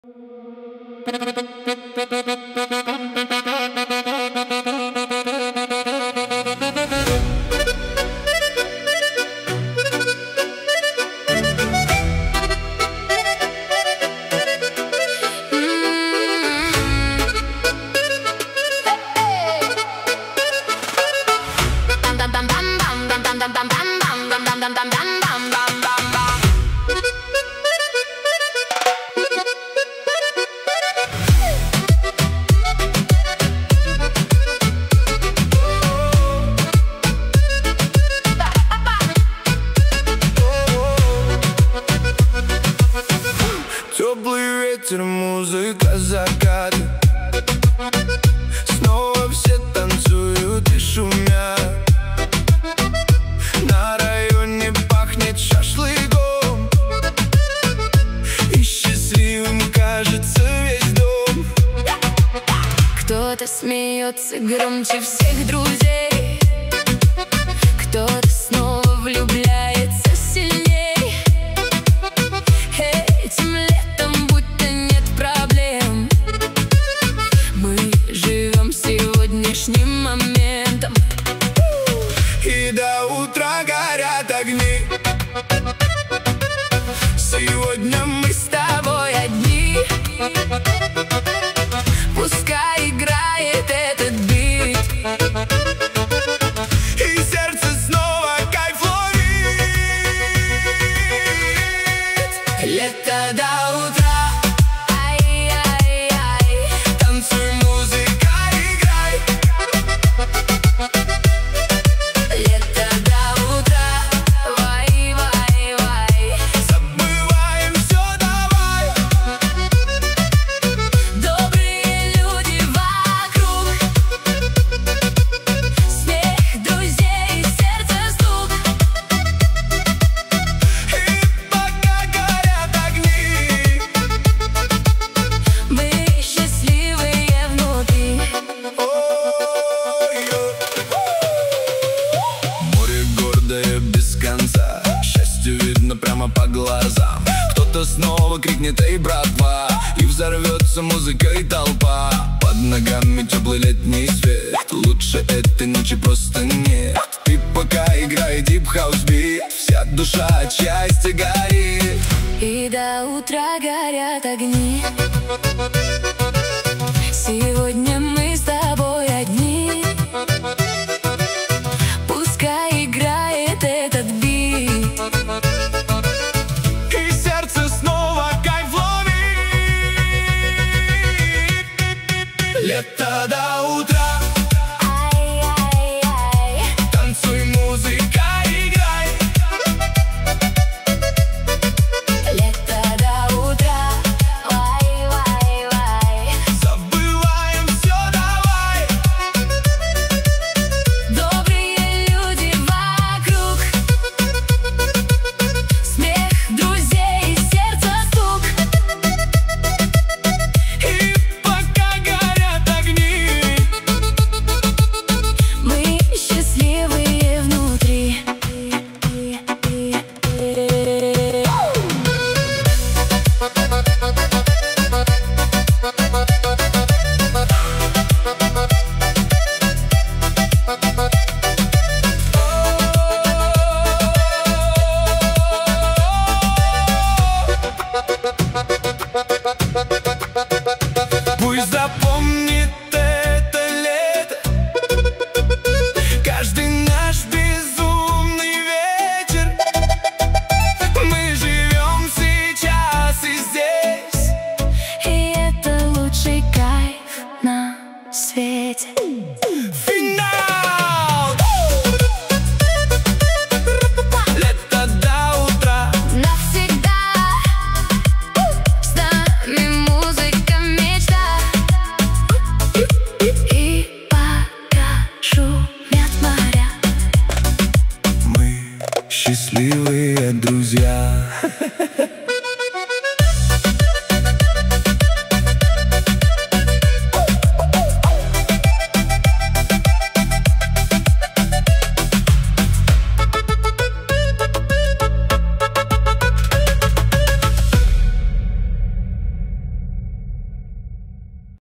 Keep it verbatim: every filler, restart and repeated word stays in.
Теплый ветер, музыка, закаты. Снова все танцуют и шумят. На районе пахнет шашлыком, и счастливым кажется весь дом. Кто-то смеется громче всех друзей, кто-то снова влюбляется сильней. Этим летом будто нет проблем. Мы живем сегодняшним моментом. И до утра горят огни. Сегодня мы с тобой одни. Пускай играет этот бит, и сердце снова кайф ловит. Лето до утра. Ай-яй-яй. Танцуй, музыка, играй. Лето до утра. Вай-вай-вай. Забываем все, давай. Добрые люди вокруг, смех друзей, сердце стук. И пока горят огни, Мы счастливые внутри. ой-ой. Море гордое без конца, счастье видно прямо по глазам. Кто-то снова крикнет: эй, братва! И взорвется музыка и толпа. Под ногами теплый летний свет. Лучше этой ночи просто нет. И пока играет дип-хаус бит, вся душа от счастья горит. И до утра горят огни. Сегодня мы с тобой одни. Пускай играет этот бит, И сердце снова кайф ловит. Лето до утра. ай-яй-яй. Танцуй, музыка, играй. Лето до утра. Вай-вай-вай. Забываем все, давай. Добрые люди вокруг, смех друзей, сердце стук. И пока горят огни, Мы счастливые внутри. пусть запомнится